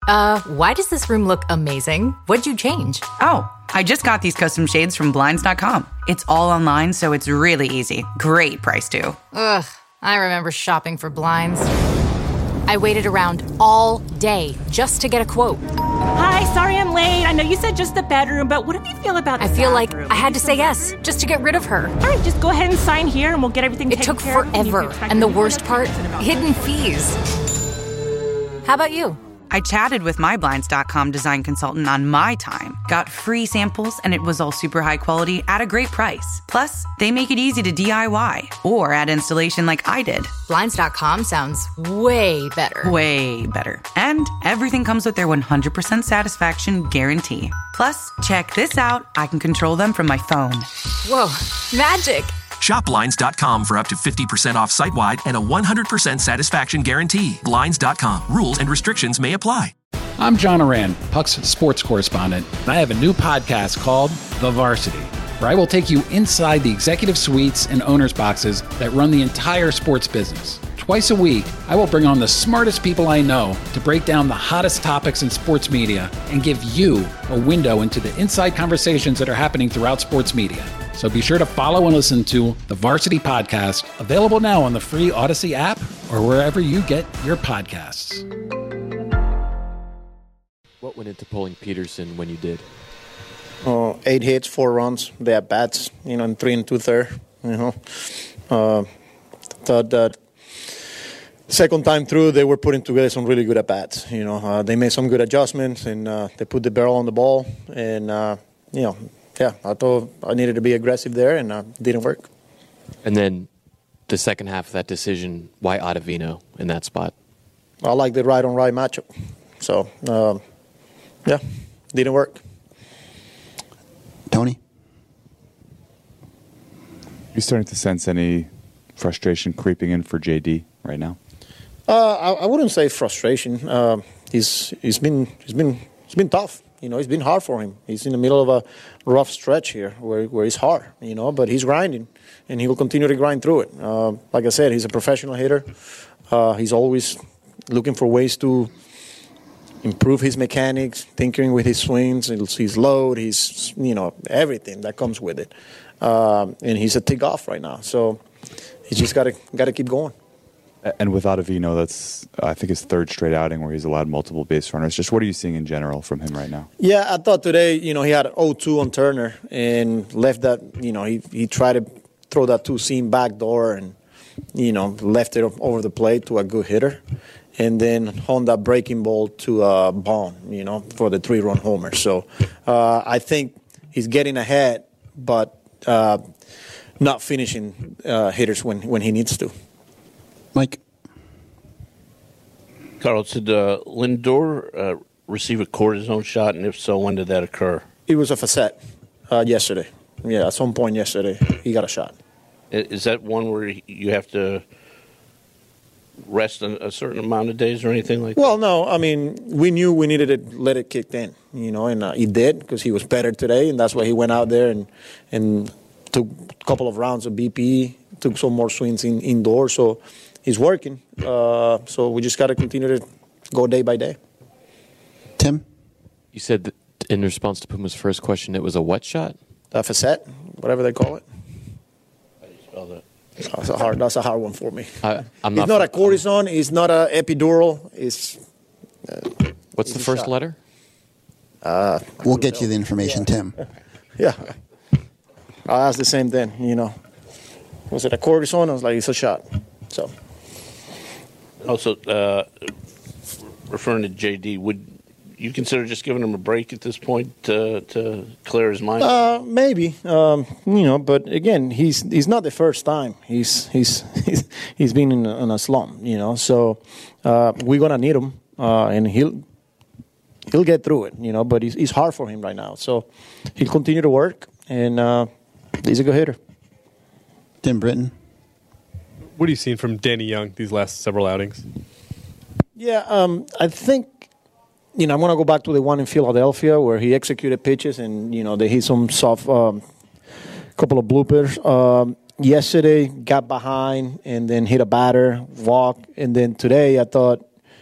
Why does this room look amazing? What'd you change? Oh, I just got these custom shades from Blinds.com. It's all online, so it's really easy. Great price, too. Ugh, I remember shopping for blinds. I waited around all day just to get a quote. Hi, sorry I'm late. I know you said just the bedroom, but what do you feel about the I feel bathroom? like I had to say yes just to get rid of her. All right, just go ahead and sign here and we'll get everything It taken took care of. forever, and the worst part, hidden fees. How about you? I chatted with my Blinds.com design consultant on my time, got free samples, and it was all super high quality at a great price. Plus, they make it easy to DIY or add installation like I did. Blinds.com sounds way better. Way better. And everything comes with their 100% satisfaction guarantee. Plus, check this out. I can control them from my phone. Whoa, magic. Shop Blinds.com for up to 50% off site-wide and a 100% satisfaction guarantee. Blinds.com. Rules and restrictions may apply. I'm John Oran, Puck's sports correspondent, and I have a new podcast called The Varsity, where I will take you inside the executive suites and owners' boxes that run the entire sports business. Twice a week, I will bring on the smartest people I know to break down the hottest topics in sports media and give you a window into the inside conversations that are happening throughout sports media. So be sure to follow and listen to the Varsity Podcast, available now on the free Odyssey app or wherever you get your podcasts. What went into pulling Peterson when you did? 8 hits, 4 runs. They at bats, in 3 2/3. Thought that second time through, they were putting together some really good at bats. They made some good adjustments and they put the barrel on the ball. And I thought I needed to be aggressive there, and it didn't work. And then the second half of that decision, why Ottavino in that spot? I like the right-on-right matchup. So, didn't work. Tony? You starting to sense any frustration creeping in for JD right now? I wouldn't say frustration. He's been tough. It's been hard for him. He's in the middle of a rough stretch here where it's hard, but he's grinding, and he will continue to grind through it. Like I said, he's a professional hitter. He's always looking for ways to improve his mechanics, tinkering with his swings, his load, his, everything that comes with it. And he's a tick off right now. So he's just got to keep going. And with Ottavino, that's, I think, his third straight outing where he's allowed multiple base runners. Just what are you seeing in general from him right now? Yeah, I thought today, he had 0-2 on Turner and left that, he tried to throw that 2-seam back door and, left it over the plate to a good hitter. And then honed that breaking ball to Bond, for the 3-run homer. So I think he's getting ahead, but not finishing hitters when he needs to. Mike? Carlos, did Lindor receive a cortisone shot, and if so, when did that occur? It was a facet yesterday. Yeah, at some point yesterday, he got a shot. Is that one where you have to rest a certain amount of days or anything like that? Well, no. I mean, we knew we needed to let it kick in, and he did because he was better today, and that's why he went out there and took a couple of rounds of BPE, took some more swings indoors. So he's working. So we just got to continue to go day by day. Tim? You said that in response to Puma's first question, it was a what shot? A facet, whatever they call it. How do you spell that? That's a hard one for me. I'm it's not a cortisone. It's not an epidural. It's. What's the first letter? We'll get you the information, Tim. Yeah. I asked the same thing, Was it a cortisone? I was like, it's a shot. So. Also, referring to JD, would you consider just giving him a break at this point to clear his mind? Maybe, but again, he's not the first time. He's been in a slump, So we're gonna need him, and he'll get through it, But it's hard for him right now, so he'll continue to work, and he's a good hitter. Tim Britton. What are you seeing from Danny Young these last several outings? Yeah, I think. I'm going to go back to the one in Philadelphia where he executed pitches and, they hit some soft, couple of bloopers. Yesterday, got behind and then hit a batter, walk. And then today, I thought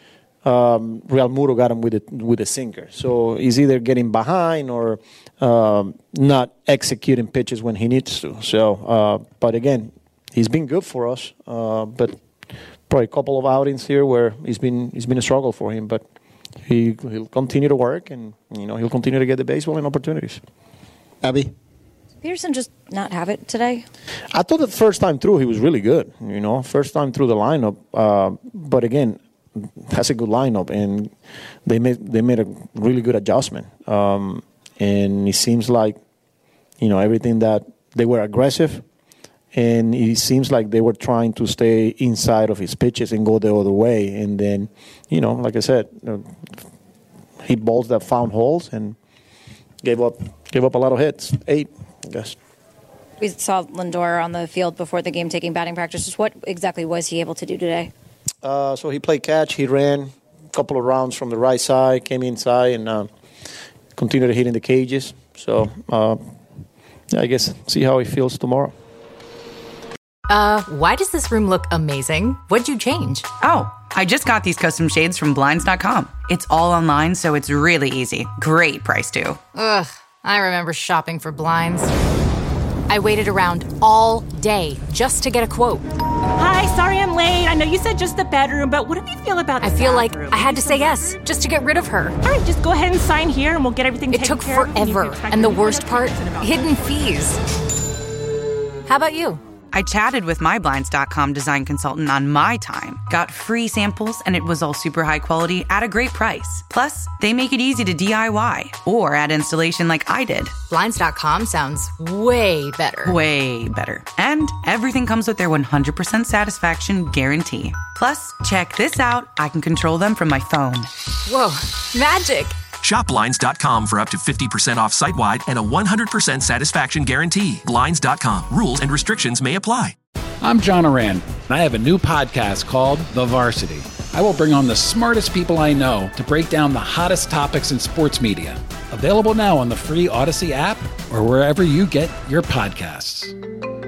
Real Muro got him with a sinker. So he's either getting behind or not executing pitches when he needs to. So, but again, he's been good for us. But probably a couple of outings here where it's been a struggle for him. But he'll continue to work, and he'll continue to get the baseball and opportunities. Abby? Peterson just not have it today? I thought the first time through he was really good. First time through the lineup. But again, that's a good lineup, and they made a really good adjustment. And it seems like everything that they were aggressive, and it seems like they were trying to stay inside of his pitches and go the other way. And then, like I said, hit balls that found holes and gave up a lot of hits. 8, I guess. We saw Lindor on the field before the game taking batting practices. What exactly was he able to do today? So he played catch. He ran a couple of rounds from the right side, came inside, and continued to hit in the cages. So I guess see how he feels tomorrow. Why does this room look amazing? What'd you change? Oh, I just got these custom shades from Blinds.com. It's all online, so it's really easy. Great price, too. Ugh, I remember shopping for blinds. I waited around all day just to get a quote. Hi, sorry I'm late. I know you said just the bedroom, but what do you feel about the I feel bathroom? like I had to say yes just to get rid of her. All right, just go ahead and sign here and we'll get everything It taken took care of. forever, and the worst part, hidden fees. How about you? I chatted with my Blinds.com design consultant on my time, got free samples, and it was all super high quality at a great price. Plus, they make it easy to DIY or add installation like I did. Blinds.com sounds way better. Way better. And everything comes with their 100% satisfaction guarantee. Plus, check this out. I can control them from my phone. Whoa, magic. Shop Blinds.com for up to 50% off site-wide and a 100% satisfaction guarantee. Blinds.com. Rules and restrictions may apply. I'm John Oran, and I have a new podcast called The Varsity. I will bring on the smartest people I know to break down the hottest topics in sports media. Available now on the free Odyssey app or wherever you get your podcasts.